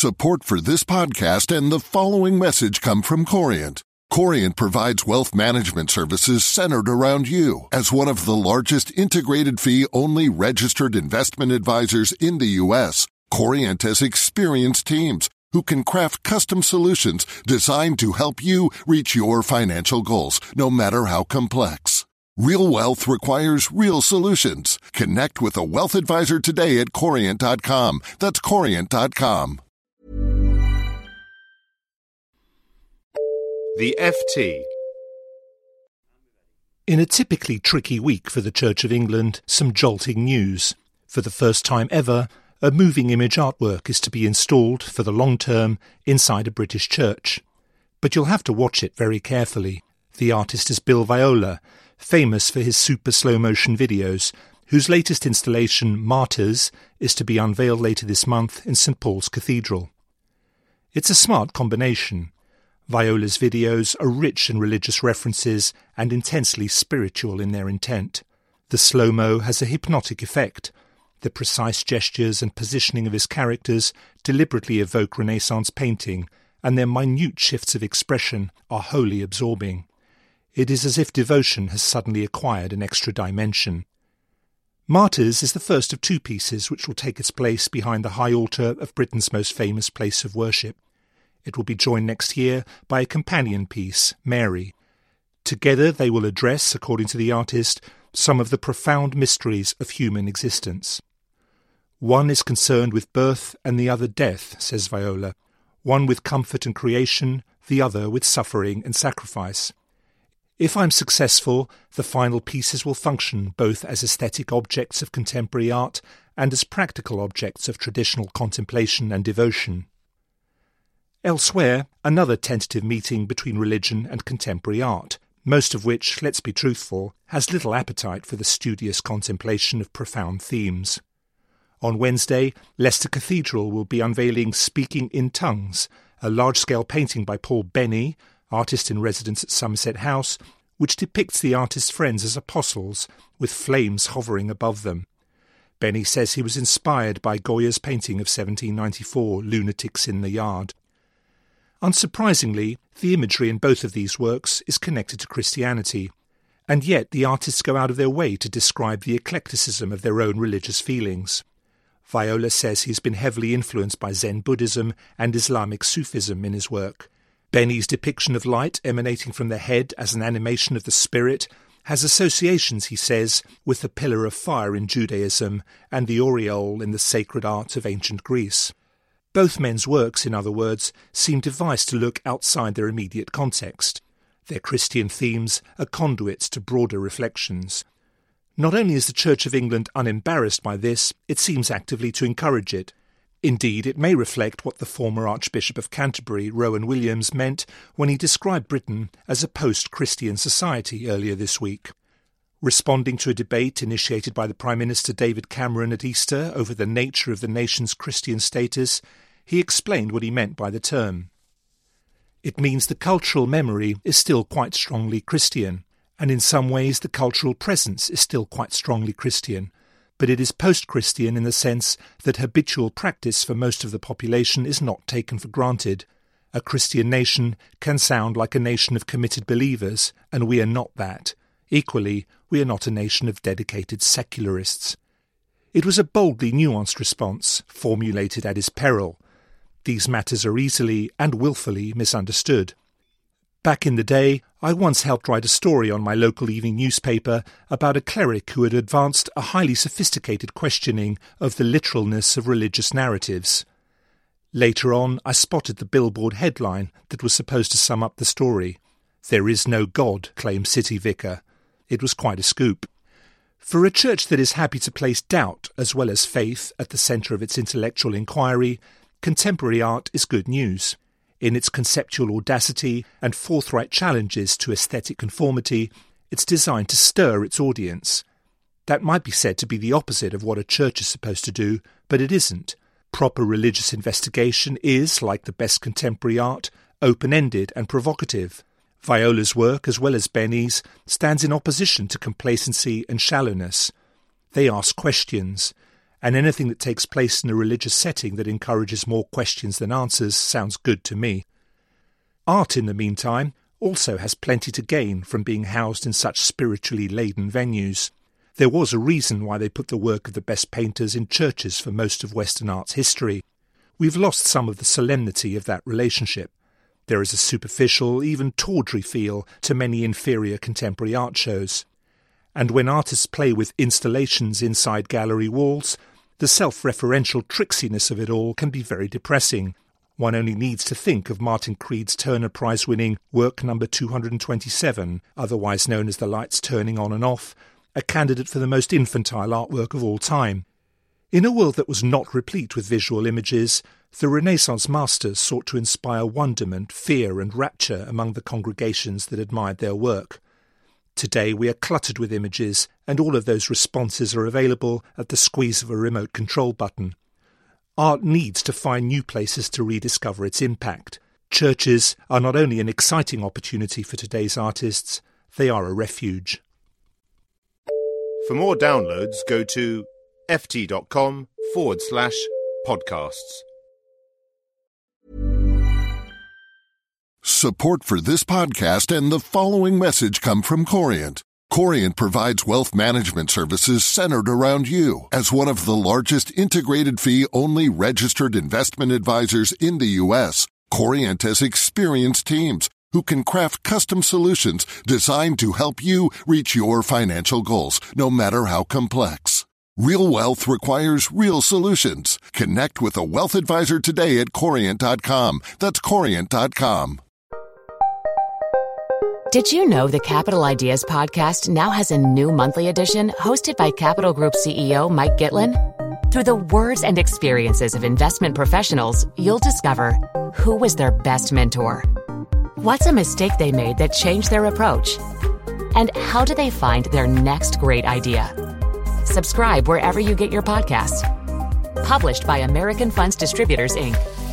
Support for this podcast and the following message come from Corient. Corient provides wealth management services centered around you. As one of the largest integrated fee-only registered investment advisors in the U.S., Corient has experienced teams who can craft custom solutions designed to help you reach your financial goals, no matter how complex. Real wealth requires real solutions. Connect with a wealth advisor today at Corient.com. That's Corient.com. The FT. In a typically tricky week for the Church of England, some jolting news. For the first time ever, a moving image artwork is to be installed for the long term inside a British church. But you'll have to watch it very carefully. The artist is Bill Viola, famous for his super slow-motion videos, whose latest installation, Martyrs, is to be unveiled later this month in St Paul's Cathedral. It's a smart combination. Viola's videos are rich in religious references and intensely spiritual in their intent. The slow-mo has a hypnotic effect. The precise gestures and positioning of his characters deliberately evoke Renaissance painting, and their minute shifts of expression are wholly absorbing. It is as if devotion has suddenly acquired an extra dimension. Martyrs is the first of two pieces which will take its place behind the high altar of Britain's most famous place of worship. It will be joined next year by a companion piece, Mary. Together they will address, according to the artist, some of the profound mysteries of human existence. One is concerned with birth and the other death, says Viola. One with comfort and creation, the other with suffering and sacrifice. If I'm successful, the final pieces will function both as aesthetic objects of contemporary art and as practical objects of traditional contemplation and devotion. Elsewhere, another tentative meeting between religion and contemporary art, most of which, let's be truthful, has little appetite for the studious contemplation of profound themes. On Wednesday, Leicester Cathedral will be unveiling Speaking in Tongues, a large-scale painting by Paul Benny, artist in residence at Somerset House, which depicts the artist's friends as apostles, with flames hovering above them. Benny says he was inspired by Goya's painting of 1794, Lunatics in the Yard. Unsurprisingly, the imagery in both of these works is connected to Christianity, and yet the artists go out of their way to describe the eclecticism of their own religious feelings. Viola says he's been heavily influenced by Zen Buddhism and Islamic Sufism in his work. Benny's depiction of light emanating from the head as an animation of the spirit has associations, he says, with the pillar of fire in Judaism and the aureole in the sacred art of ancient Greece. Both men's works, in other words, seem devised to look outside their immediate context. Their Christian themes are conduits to broader reflections. Not only is the Church of England unembarrassed by this, it seems actively to encourage it. Indeed, it may reflect what the former Archbishop of Canterbury, Rowan Williams, meant when he described Britain as a post-Christian society earlier this week. Responding to a debate initiated by the Prime Minister David Cameron at Easter over the nature of the nation's Christian status, he explained what he meant by the term. It means the cultural memory is still quite strongly Christian, and in some ways the cultural presence is still quite strongly Christian, but it is post-Christian in the sense that habitual practice for most of the population is not taken for granted. A Christian nation can sound like a nation of committed believers, and we are not that. Equally, we are not a nation of dedicated secularists. It was a boldly nuanced response, formulated at his peril. These matters are easily and willfully misunderstood. Back in the day, I once helped write a story on my local evening newspaper about a cleric who had advanced a highly sophisticated questioning of the literalness of religious narratives. Later on, I spotted the billboard headline that was supposed to sum up the story. "There is no God," claimed City Vicar. It was quite a scoop. For a church that is happy to place doubt as well as faith at the centre of its intellectual inquiry, contemporary art is good news. In its conceptual audacity and forthright challenges to aesthetic conformity, it's designed to stir its audience. That might be said to be the opposite of what a church is supposed to do, but it isn't. Proper religious investigation is, like the best contemporary art, open-ended and provocative. Viola's work, as well as Benny's, stands in opposition to complacency and shallowness. They ask questions, and anything that takes place in a religious setting that encourages more questions than answers sounds good to me. Art, in the meantime, also has plenty to gain from being housed in such spiritually laden venues. There was a reason why they put the work of the best painters in churches for most of Western art's history. We've lost some of the solemnity of that relationship. There is a superficial, even tawdry feel to many inferior contemporary art shows. And when artists play with installations inside gallery walls, the self-referential tricksiness of it all can be very depressing. One only needs to think of Martin Creed's Turner Prize-winning work number 227, otherwise known as The Lights Turning On and Off, a candidate for the most infantile artwork of all time. In a world that was not replete with visual images, the Renaissance masters sought to inspire wonderment, fear and rapture among the congregations that admired their work. Today we are cluttered with images, and all of those responses are available at the squeeze of a remote control button. Art needs to find new places to rediscover its impact. Churches are not only an exciting opportunity for today's artists, they are a refuge. For more downloads, go to ft.com/podcasts. Support for this podcast and the following message come from Corient. Corient provides wealth management services centered around you. As one of the largest integrated fee-only registered investment advisors in the U.S., Corient has experienced teams who can craft custom solutions designed to help you reach your financial goals, no matter how complex. Real wealth requires real solutions. Connect with a wealth advisor today at Corient.com. That's Corient.com. Did you know the Capital Ideas podcast now has a new monthly edition hosted by Capital Group CEO Mike Gitlin? Through the words and experiences of investment professionals, you'll discover who was their best mentor, what's a mistake they made that changed their approach, and how do they find their next great idea. Subscribe wherever you get your podcasts. Published by American Funds Distributors, Inc.